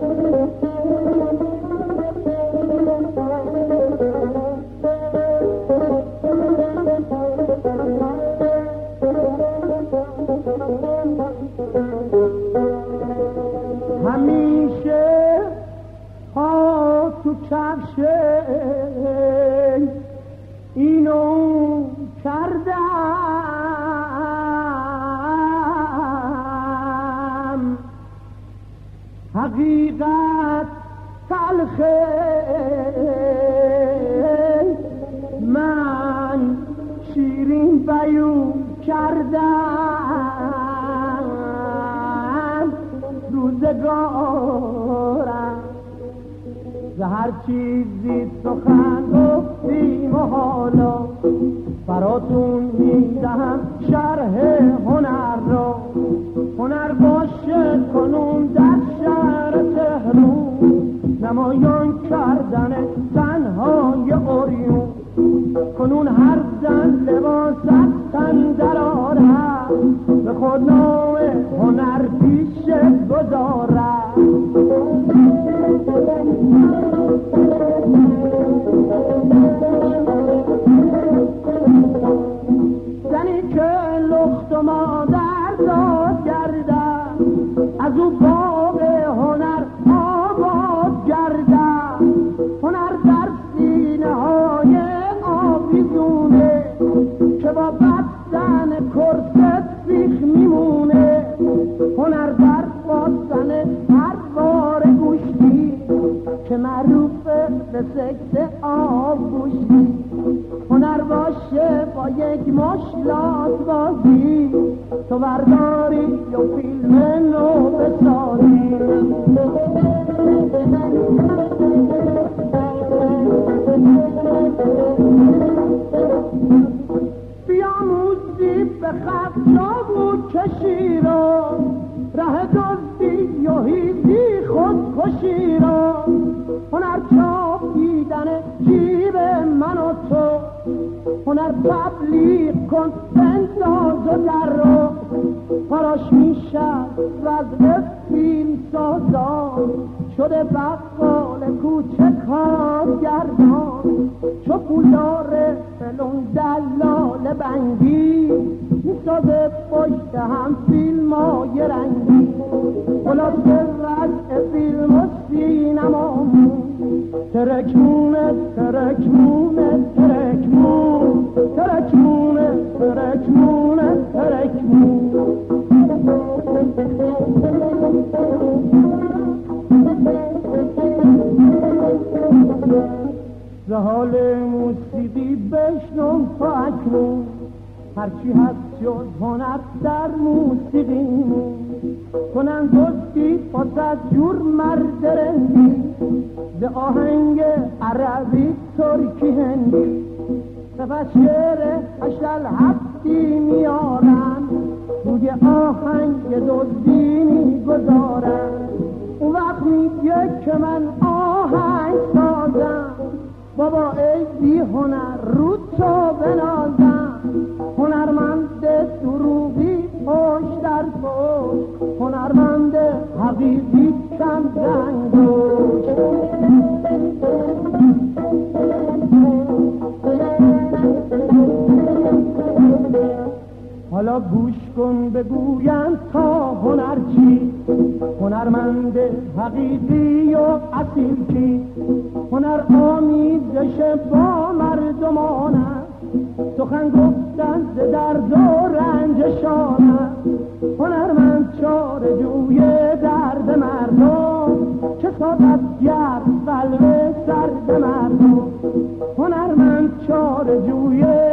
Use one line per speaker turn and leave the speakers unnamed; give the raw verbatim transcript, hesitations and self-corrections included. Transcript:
همیشه ها تو کفشه اینو کردم، حقیقت تلخه من شیرین بیون کردم، روزگارم ز هر چیزی سخن گفتیم و حالا براتون میدهم شرح هنر را. هنر باشه کنون در شهر تهرون، نمایان کردن زنهای اوریون. کنون هر زن لباس از تن در آرد، به خود نام هنر پیش گذارد. زنی که لخت و مادر داد گردد، از او باغ هنر آباد گردد. هنر در سینه های آویزونه که با بستن کرست سیخ میمونه. هنر در باستن هر بار گوشتی که معروفه به سکت آبگوشتی. هنر باشه با یک مشلات بازی، تو برداری یا فیلم نو بسازی. بیاموزی به خط چاقو کشی را، ره دزدی و هیزی خودکشی را. هنر چاپیدن جیب من و تو، هنر تبلیغ کن بنداز و در رو. پاراش میشه وضع فیلم سازان، شده بقال کوچه کارگردان. چو پولدار فلون دلال بنگی، میسازه پشت هم فیلم های رنگی. خلاصه رجع فیلم و سینمامون، ترکمونه ترکمونه ترکمون، ترکمونه ترکمونه ترکمون. ز حال موسیقی بشنو تا اکنون، هرچی هست شد هنر در موسیقیمون. کنن دوستی پس از جور مرد رندی، به آهنگ عربی ترکی هندی. سپس شعر هشتل هفتی میارن، روی آهنگ دوستی میگذارن. اون وقت میگه که من آهنگ سازم، بابا ای بی هنر رو تو بنازم. هنرمند دروغی پشت در پشت، هنرمند حقیقی کم زنگوش. حالا گوش کن بگویم تا هنر چی، هنرمند حقیقی و اصیل چی. هنر آمیزش با مردمان است، سخن گفتن ز درد و رنجشان است. هنرمند چاره جوی درد مردم، چه سازد گرد قلب سرد مردم. هنرمند چاره جوی